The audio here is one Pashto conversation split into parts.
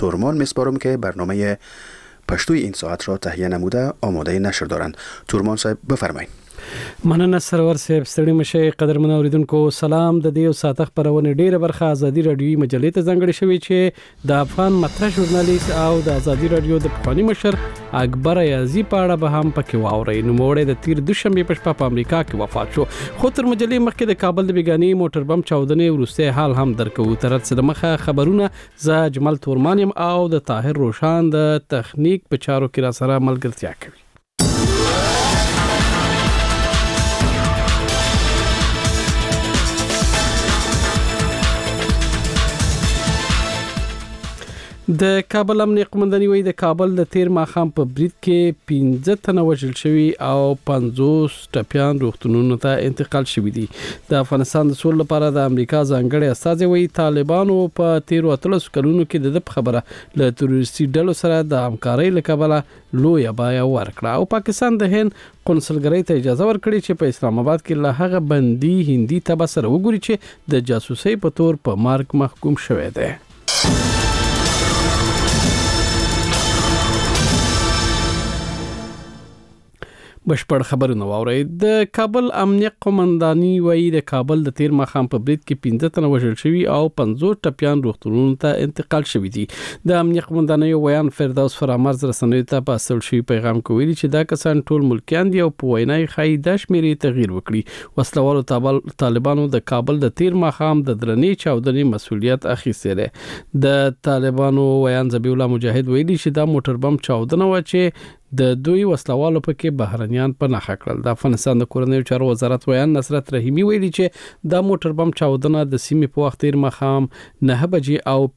تورمان میسپارم که برنامه پشتوی این ساعت را تهیه نموده آماده نشر دارند. تورمان صاحب بفرمایید. مننه سرور صاحب، ستړي مشه. قدرمن اوریدونکو سلام. د دې ساعت خبرونه ډیره برخه ازادي رادیوي مجلې ته ځانګړې شوې چې د افغان مطرح ژورنالیست او د ازادي رادیو د پخوانی مشر اکبر یازی په اړه به هم پکې واوري. نو موړې د تیر دوشنبه په شپه په امریکا کې وفات شو. خو تر مجلې مخکې د کابل د بیګانی موټر بم چاودنې ورسته حال هم درکو. تر څه د مخه خبرونه ز جمال تورمانیم او د طاهر روشان د تخنیک په چارو کې را سره ملګرتیا کوي. د کابل امنیه قومنداني وایي د کابل د تیر ماخام په برید کې 15 تنه وژل شوي او 50 ټپيان روغتونونو ته انتقال شوي دي. د افغانستان د سولې لپاره د امریکا ځانګړي استازي وایي طالبانو په تیر 13 کلونو کې د خبره له تروریستي ډلو سره د همکارۍ لپاره لوی بیا ورکړه او پاکستان د هند قونسلګرۍ ته اجازه ورکړي چې په اسلام آباد کې له هغه بندي هندي تبع سره وګوري چې د جاسوسۍ په تور په مرګ محکوم شوی دی. بشپړ خبرونه واوري. د کابل امنیه قومنداني وایي د کابل د تیر ماخام په برید کې 15 تنه وژل شوي او 50 ټپيان روغتونونو ته انتقال شوي دي. د امنیه قومنداني ویان فردوس فرامرز رسنیو ته په اصل شوی پیغام کې ویلي چې دا کسان ټول ملکیان دي او په وینای خای د شمیرې تغییر وکړي. وسلوالو طالبانو د کابل د تیر ماخام د درنې چاودنې مسولیت اخیستی دی. د طالبانو ویان ذبیح الله مجاهد ویلي چې دا موټر بم چاودنه و چې د دوی وسلوالو پکې بهرنیان په نخښه کړل. د افغانستان د کورنیو چارو وزارت ویان نصرت رحیمی ویلي چې دا موټر بم چاودنه د سیمې په وخت تیر مخام 9 بجې او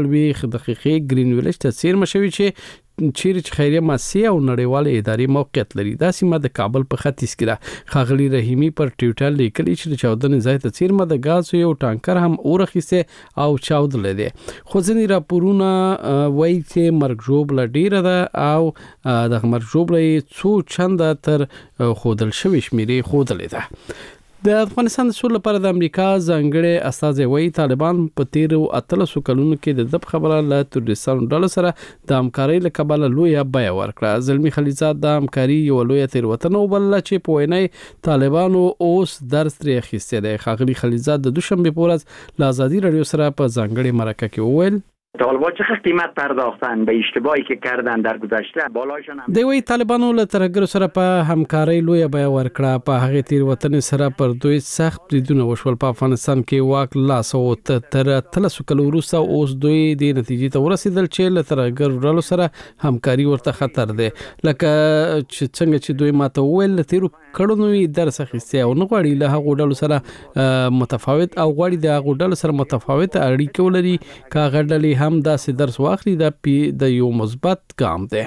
15 دقیقې گرین ویلج ته څیرمه شوی چې چیرې خیریه مؤسسه او نړیواله ادارې موقعیت لري. دا سیمه د کابل په ختیځ کې ده. خاغلی رحیمی پر ټویټر لیکلی چې چاودنې ځای ته څیرمه د غاز یو ټانکر هم اورخیسه او چاودل دي. خو ځینې راپورونه وایي چې مرګ ژوبله ډیره ده او د مرګ ژوبله څو چنده تر خودل شوی شمیرې خودلې ده. د افغانستان د سولې لپاره د امریکا ځانګړي استازي وایي طالبان په تیر 13 کلونو کې د خبره له تروریستانو ډلو سره د همکارۍ لپاره لوی بیا ورکړه. زلمی خلیزاد د همکاري یو لوی تیروتنه وبلله چې په وینای طالبانو اوس درس ترې اخیستی دی. خاغلی خلیزاد د دوشنبه په ورځ له ازادي رادیو سره په ځانګړي مرکه کې وویل طالبان چه قیمت پرداختن به اشتباهی که کردن در گذشته بالاشون هم دوی طالبانو له ترګر سره په همکارۍ لوی بیا ورکړه. په هغه تیر وطن سره پر دوی سخت بریدونه وشول. په افغانستان کې واک لاس او تر 13 کلو وروسته اوس دوی د نتیجې ته ورسېدل چې له ترګر ډلو سره همکاري ورته خطر ده. لکه چې څنګه چې دوی ماته ویل تیر کړنوي درس اخیسته او نه غواړي له هغه ډلو سره متفاوت او غواړي د هغه ډلو سره متفاوت اړیکې ولري. کاغه ډلې هم داسې درس واخلي د یو مثبت ګام دی.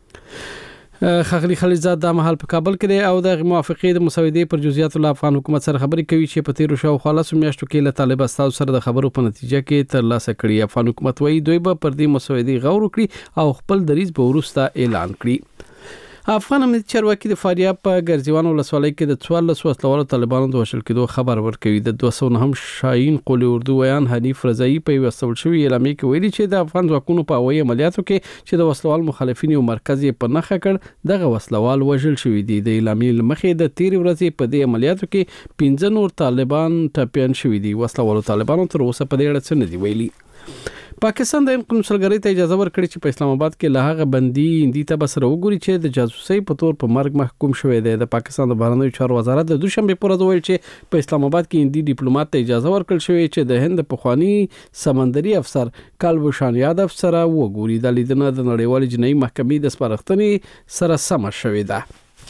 خاغلی خلیزاد د مهال په کابل کې دی او د موافقې د مسودې پر جزئیات له افغان حکومت سره خبرې کوي چې په تیر شو خلاص میاشتو کې له طالب استاد سره د خبرو په نتیجه کې تر لاسه کړی. افغان حکومت وایي دوی به پر دې مسودې غور وکړي او خپل دریځ به وروسته اعلان کړي. افغان امنیت چارواکي د فاریاب په ګرځوان ولسوالۍ کې د 14 وسلوالو طالبانو د وژل کېدو خبر ورکوي. د 209 شاهین قول اردو ویان حنیف رضایی په وسول شوی اعلامیه کې ویلي چې د افغان ځواکونو په هوایي عملیاتو کې چې د وسلوال مخالفین یو مرکز په نخښه کړ دغه وسلوال وژل شوی دی. د اعلامیې مخې د تیر ورځې په دې عملیاتو کې 15 نور طالبان ټپيان شوی دي. وسلوالو طالبانو تر اوسه په دې اړه څه نه دی ویلي. پاکستان د قونسلګرۍ ته اجازه ورکړي چې په اسلام آباد کې له هغه بندي هندي تبع سره وګوري چې د جاسوسۍ په تور په مرګ محکوم شوی دی. د پاکستان د بهرنیو چارو وزارت د دوشنبه په ورځ ویل چې په اسلام آباد کې هندي ډیپلوماټ ته اجازه ورکړل شوې چې د هند پخوانی سمندري افسر کالبوشان یادو سره وګوري. د لیدنه د نړیوال جنایي محکمې د سپارښتنې سره سم شوې ده.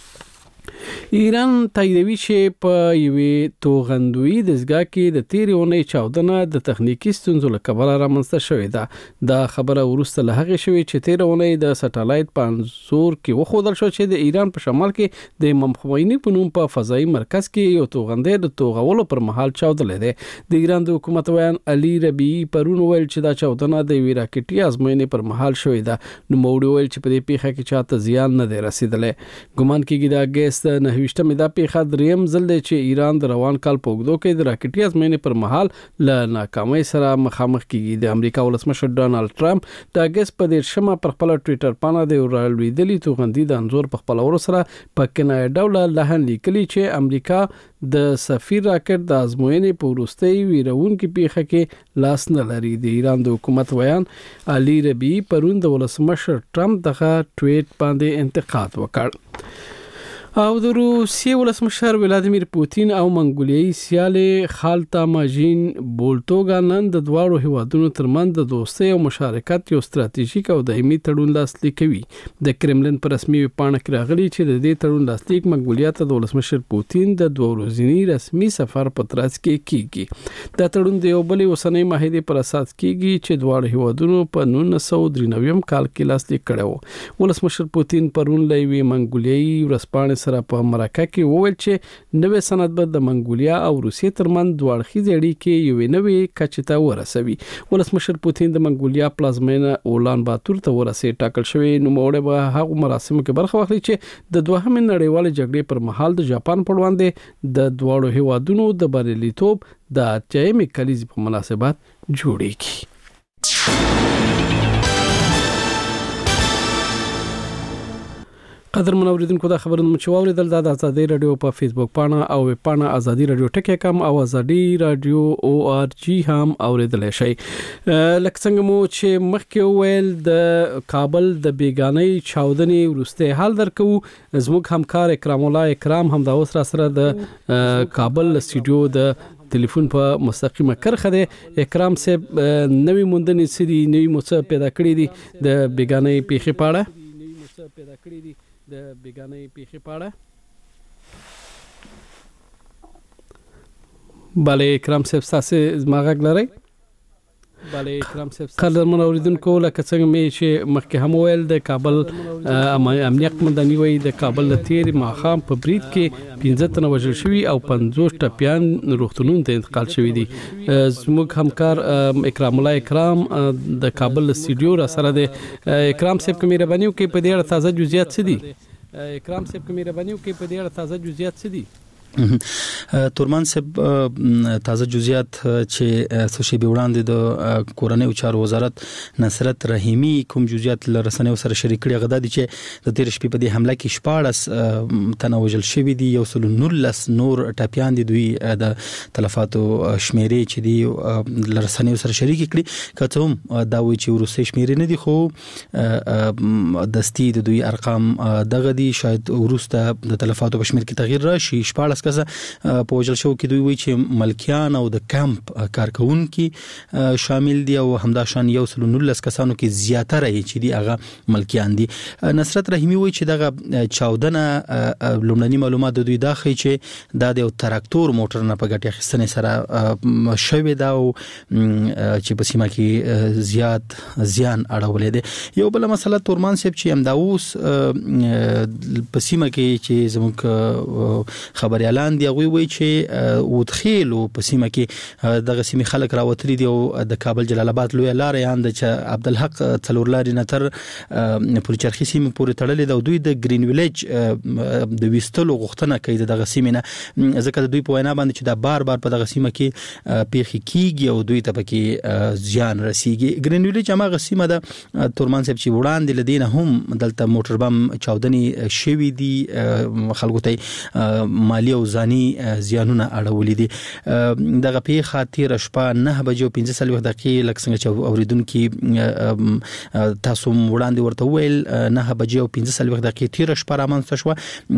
ایران تاییدوي چې په یوې توغندوی دستګاه کې د تیرې اونۍ چاودنه د تخنیکی ستونزو له کبله رامنځته شوې ده. دا خبره وروسته له هغې شوې چې تیرې اونۍ د سټلایټ په انځور کې وښودل شو چې د ایران په شمال کې د امام خمیني په نوم په فضایي مرکز کې یو توغندی د توغولو پر مهال چاودلې ده. د ایران د حکومت ویان علي ربیعي پرون ویل چې دا چاودنه د یوې راکټي ازموینې پر مهال شوې ده. نو موړي ویل چې په دې پیښه کې چاته زیان نه دی رسیدلی. ګمان کېږي دا ګیس د 28مې دا پیښه دریم ځل دی چې ایران د روان کال په اوږدو کې د راکټي ازموینې پر مهال له ناکامۍ سره مخامخ کیږي. د امریکا ولسمشر ډانلډ ټرمپ د اگست په 13مه پر خپل ټوئیټر باندې د راولویدلي توغندي د انزور په خپل ور سره په کنایه ډول لهن لیکلي چې امریکا د سفیر راکټ د ازموینې په وروستۍ ویرونکې پیښه کې لاس نه لري. د ایران د حکومت ویان علي ربیعي پرون د ولسمشر ټرمپ دغه ټویټ باندې انتقاد وکړ. او د روسیې ولسمشر ولادیمیر پوتین او منګولیایي سیال خالتا ماژین بولتوګا نن د دواړو هیوادونو ترمنځ د دوستۍ او مشارکت یو ستراتیژیک او دایمي تړون لاسلیک کوي. د کرملن پر رسمي پاڼه کې راغلي چې د دې تړون لاسلیک منګولیا ته د ولسمشر پوتین د 2 ورځني رسمي سفر په ترڅ کې کیږي. دا تړون د یو بل اوسنۍ معاهدې پر اساس کیږي چې دواړو هیوادونو په 1993 کال کې لاسلیک کړو. ولسمشر پوتین پرون لوي منګولیایي ورسپانې سره په مرکه کې وویل چې نوې سند به د منګولیا او روسیې ترمنځ دوه اړخیزې اړیکې یوې نوې کچې ته ورسوي. ولسمشر پوتین د منګولیا پلازمینه اولان باتور ته ورسې ټاکل شوی نوموړی به هغه مراسمو کې برخه واخلي چې د دوهمې نړیوالې جګړې پر مهال د جاپان پر وړاندې د دواړو هیوادونو د بریالیتوب د 8مې کلیزې په مناسبت جوړیږي. قدر منوریدونکو دا خبرونه چې واوریدل د ازادي رادیو په فیسبوک پاڼه او ویب پاڼه ازادي رادیو ټکی کم او ازادي رادیو ORG هم اوریدل شي. لکه څنګه مو چې مخکې ویل د کابل د بیگانۍ چاودنې ورسته حال درکو زموږ همکار اکرام الله اکرام هم دا اوس را سره د کابل استودیو د ټلیفون په مستقیمه کرخه ده. اکرام صاحب نوې موندنې سړي نوې موڅه پیدا کړې دي د بیگانۍ پیښې پاړه د بیگانۍ پیښې پاړه. bale اکرام صاحب تاسو زماغ لرئ؟ bale اکرام صاحب قدر منوریدونکو لکه څنګه مې چې مخکې هم ویل د کابل امنیت مندنی وي د کابل تیر ماخام په برید کې 15 تنه وژل شوي او 50 ټپيان روغتونونو ته انتقال شوي دي. زموږ همکار اکرام الله اکرام د کابل استودیو را سره د اکرام صاحب کومه مهرباني وکړي په دې اړه تازه جزئیات څه دي؟ اکرام صاحب کومه مهرباني وکړي په دې اړه تازه جزئیات څه دي؟ تورمان صاحب تازه جزئیات چې سوشي به وړاندې د کورنۍ او چارو وزارت نصرت رحیمی کوم جزئیات لرسنه سره شریک کړي غدا دي چې د 13 شپې په دې حمله کې 14 تنوجل شوی دي یو سل نور ټاپیان دي دوی د تلفاتو شمیرې چې دي لرسنه سره شریک کړي کته هم دا وی چې ورسې شمیرې نه دي خو دستی د دوی ارقام دغه دي شاید ورسته د تلفاتو په شمیر کې تغییر راشي. 14 کسه په وجل شو کې دوی وی چې ملکیان او د کمپ کارکونکو شامل دي او همدا شان یو سل 19 کسانو کې زیاتره چې دي هغه ملکیان دي. نصرت رحیمی وی چې دغه چاودنه لومړنی معلومات د دوی داخلي چې د یو تراکتور موټر نه په ګټه خستنې سره شوی دا او چې په سیمه کې زیات زیان اړولې دي. یو بل مسله تورمان صاحب چې امداوس په سیمه کې چې زموږ خبري اعلان دی وی چې ودخیلو په سیمه کې دغه سیمه خلک راوتري دي او د کابل جلال آباد لوی لارې اند چې عبدالحق څلور لارې نتر پورچرخي سیمه پورې تړلې ده. دوی د گرین ویلیج د وستلو غوښتنه کوي دغه سیمه نه ځکه دوی په وینا باندې چې دا بار په دغه سیمه کې پیخي کیږي او دوی ته پکې زیان رسیږي. گرین ویلیج هغه سیمه ده تورمان صاحب چې وړاندې لدینه هم دلته موټر بم چاودنې شوی دي خلکو ته مالی او ځاني زیانونه اړولې دي. دغه پیښه تیر شپه 9:15 دقیقې لکه څنګه چې اوریدونکو تاسو وړاندې ورته ویل 9:15 دقیقې تیر شپه رامنځته شو.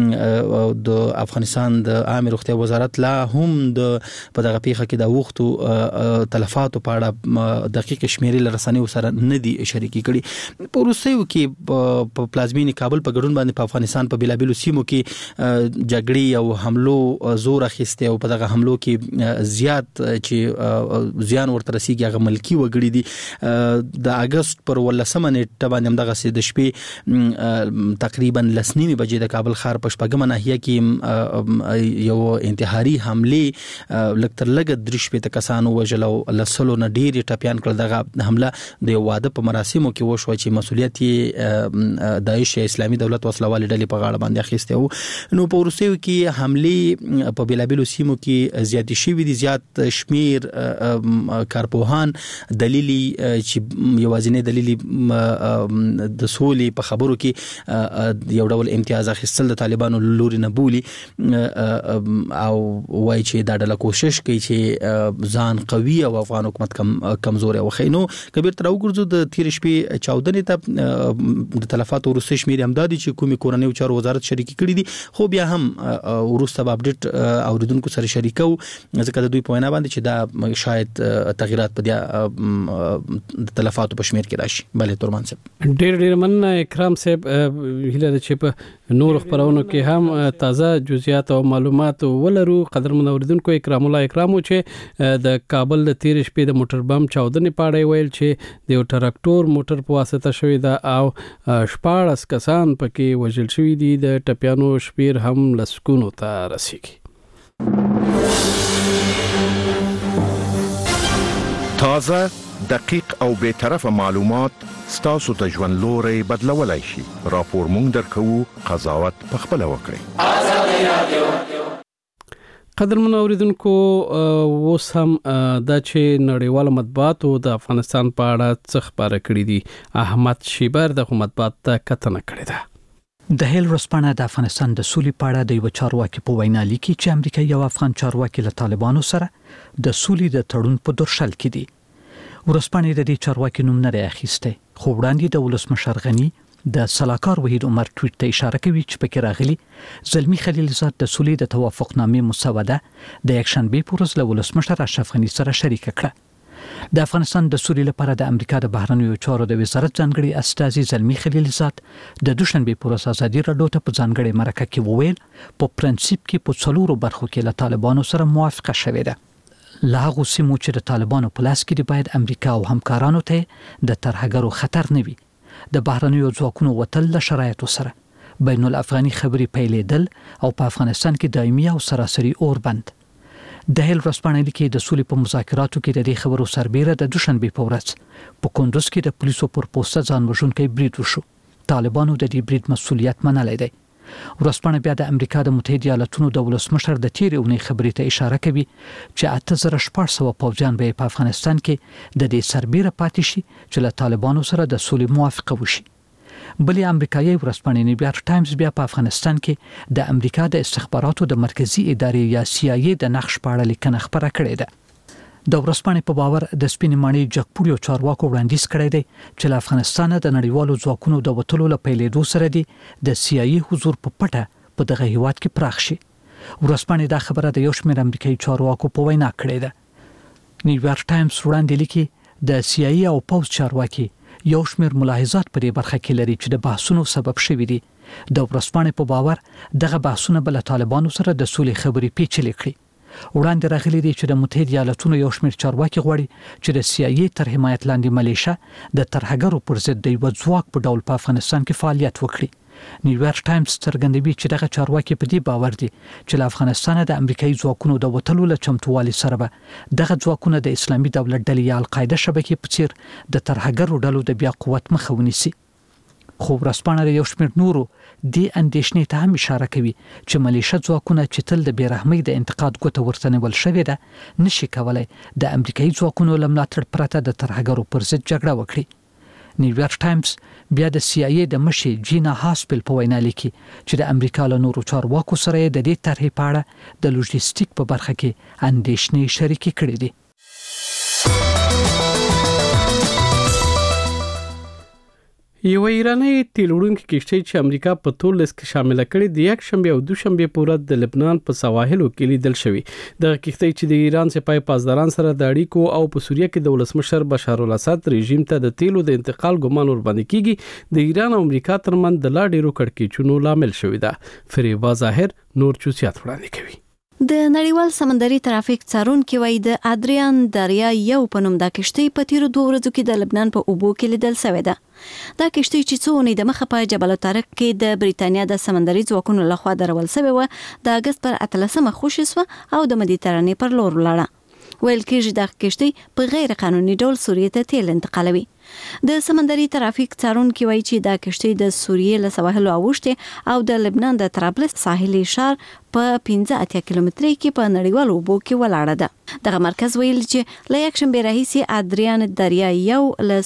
د افغانستان د عامه روغتیا وزارت لا هم د په دغه پیښه کې د وختو تلفاتو په اړه دقیق شمیرې لرسنې سره نه دي شریکي کړي. په روسیو کې په پلازمینې کابل په ګډون باندې په افغانستان په بلابلو سیمو کې جګړې او حملو حملو زور اخیسته او په دغه حملو کې زیات چې زیان ورته رسیږي هغه ملکی وګړي دي د اگست پر 18 نیټه باندې دغه سي د شپې تقریبا لسنیمه بجې د کابل ښار په شپږمه ناحیه کې یو انتحاري حمله لکتر لګ درش په کسانو وجلو لسلو نه ډیر ټپيان کړ. دغه حمله د واده په مراسمو کې وشو چې مسولیت داعش اسلامي دولت وسلوال ډلې په غاړه باندې اخیسته وو. نو په ورسېو کې حمله په بیلابلو سیمو کې زیات شوي دي. زیات شمیر کارپوهان دلیلی چې یوازینی دلیلی د سولې په خبرو کې یو ډول امتیاز اخیستل د طالبانو لوري نه بولی او وایي چې دا ډله کوشش کوي چې ځان قوي او افغان حکومت کمزوري وخینو. کبیر تر وګرځو د تیر شپې 14 ته د تلفات ورسې شمیر امدادي چې کومي کورنۍ او چارو وزارت شریک کړي دي خو بیا هم ورسته به اپډیټ اوریدونکو سره شریکو ځکه د دوی په وینا باندې چې دا شاید تغیرات په د تلفات په شمیر کې راشي. بلې تورمان صاحب ډېر مننه اکرام صاحب. هیله ده چې په نور خبرونو کې هم تازه جزئیات او معلومات ولرو. قدرمن اوریدونکو اکرام الله اکرامو چې د کابل د تیر شپې د موټر بم چاودنې پاړې ویل چې د یو ټراکټور موټر په واسطه شوی دا او 14 کسان پکې وژل شوی دي. د ټپيانو شمیر هم لسکونو ته رسیږي. تازه دقیق او به طرفه معلومات ستاسو ته ژوند لوري بدلولای شي. راپور مونږ درکو، قضاوت پخپل وکړئ. آزادي رادیو. قدرمن اوریدونکو اوس هم دا چې نړیوال مطبوعاتو د افغانستان په اړه څه خبره کړې دي. احمد شیبر د مطبوعات ته کتنه کړې ده. د هیل ورځپاڼه د افغانستان د سولې په اړه د یو چارواکي په وینا لیکي چې امریکا یو افغان چارواکي له طالبانو سره د سولې د تړون په درشل کې دي. ورځپاڼه د دې چارواکي نوم نه اخیسته خو وړاندې د ولسمشر غنی د سلاکار وحید عمر ټویټ ته اشاره کوي چې پکې راغلي زلمی خلیلزاد د سولې د توافقنامې مسوده د یکشنبه په ورځ له ولسمشر اشرف غنی سره شریک کړه. د افغانستان د سولې لپاره د امریکا د بهرنیو چارو د وزارت ځانګړي استازي زلمی خلیلزاد د دوشنبه په ورځ ازادي راډیو ته په ځانګړي مرکه کې وویل په پرنسيپ کې په څلورو برخو کې له طالبانو سره موافقه شوې ده. لا هغه سیمو چې د طالبانو په لاس کې باید امریکا او همکارانو ته د ترهګرو خطر نه وي. د بهرنیو ځواکونو وتل له شرایطو سره بین الافغاني خبري پیلېدل او په افغانستان کې دایمي او سراسري اوربند. د هیل ورځپاڼه لیکي د سولې په مذاکراتو کې د دې خبرو سربېره د دوشنبه په ورځ په کندوز کې د پولیسو پر پوسټ ځان وژونکي برید وشو. طالبانو د دې برید مسؤلیت منلی دی. ورځپاڼه بیا د امریکا د متحده ایالاتونو د ولسمشر د تیر اونۍ خبرې ته اشاره کوي چې 8400 پوځیان به په افغانستان کې د دې سربېره پاتې شي چې له طالبانو سره د سولې موافقه وشي. بلې امریکایي ورځپاڼه نیویارک ټایمز بیا په افغانستان کې د امریکا د استخباراتو د مرکزی ادارې یا CIA د نقش په اړه لیکنه خبره کړې ده. د ورځپاڼې په باور د سپینې ماڼۍ جګپوړیو چارواکو وړاندیز کړی دی چې له افغانستانه د نړیوالو ځواکونو د وټلو له پیلېدو سره دی د CIA حضور په پټه په دغه هیواد کې پراخ شي. ورځپاڼې دا خبره د یو شمېر امریکایي چارواکو په وینا کړې ده. نیویارک ټایمز وړاندې لیکي د CIA او پوز چارواکي یو شمېر ملاحظات په دې برخه کې لري چې د بحثونو سبب شوي دي. د ورځپاڼې په باور دغه بحثونه بل طالبانو سره د سولې خبرې پیچلې کړي. وړاندې راغلي دي چې د متحده ایالاتونو یو شمېر چارواکي غواړي چې د CIA تر حمایت لاندې ملیشه د ترهګرو پر ضد د یو ځواک په ډول په افغانستان کې فعالیت وکړي. نیویارک ټایمز څرګندوي چې دغه چارواکي په دې باور دي چې له افغانستانه د امریکایي ځواکونو د وټلو له چمتووالي سره به دغه ځواکونه د اسلامي دولت ډلې یا القاعده شبکې په څیر د ترهګرو ډلو د بیا قوت مخه ونیسي. خو ورځپاڼه یو شمېر نورو د اندېښنې ته هم اشاره کوي چې ملیشه ځواکونه چې تل د بیرحمۍ د انتقاد ګوته ورته نیول شوې ده نشي کولای د امریکایي ځواکونو له ملاتړ پرته د ترهګرو پر ضد جګړه وکړي. نیویارک ټایمز بیا د CIA د مشر جینا هاسپل په وینا لیکي چې د امریکا له نورو چارواکو سره د دې طرحې په اړه د لوجستیک په برخه کې اندېښنې شریکې کړې دي. یو ایرانی تیلوړونکو کشتۍ چې امریکا په تور لیست کې شامل کړي د یک شنبه او دوشنبه په ورځ د لبنان په سواحلو کې لیدل شوی. د کشتۍ چې د ایران سپای پاسداران سره د اړیکو او په سوریه کې د ولسمشر بشار الاسد رژیم ته د تیلو د انتقال ګمان ور باندې کیږي د ایران او امریکا ترمن د لا ډیرو کړکېچونو لامل شوی ده. فریبا ظاهر نور چوسیات وړاندې کوي. د نړیوال سمندري ترافیک څارونکي وایي د ادریان دریا یو په نوم د کشتۍ په تیرو 2 ورځو کې د لبنان په اوبو کې لیدل شوې ده. دا کشتۍ چې څو اونۍ د مخه په جبل طارق کې د بریتانیا د سمندري ځواکونو لخوا درول شوې و د اگست پر 18 خوشي شو او د مدیترانې پر لور ولاړه. ویل کېږي د کشتۍ په غیر قانوني ډول سوریې ته تیل انتقالوي. د سمندري ترافیک څارونکي وایي چې دا کشتۍ د سوریې له سواحلو اوښتې او د لبنان د طرابلس ساحلي ښار په 15 کیلومترۍ کې په نړیوالو اوبو کې ولاړه ده. دغه مرکز ویل چې له یکشنبې راهیسې ادریان دریا یو له